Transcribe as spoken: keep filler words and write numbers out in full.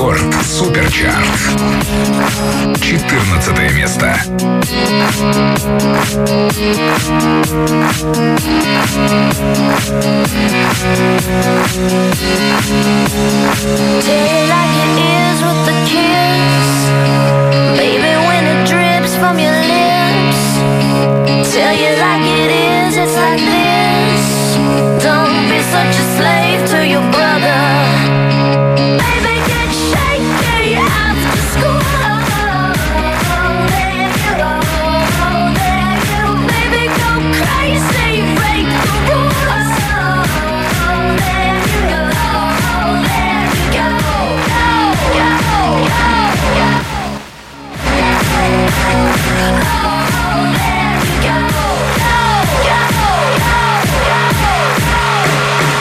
Рекорд Суперчарт. четырнадцатое место. Tell you like it is with the kiss, baby, when it drips from your lips. Tell you like it is, it's like this. Don't be such a slave to your brother. Baby, get shaky after school. There you go, there you go. Baby, go crazy, break the rules. There you go, there you go, go, go, go, go. Oh, there you go, go, go, go, go.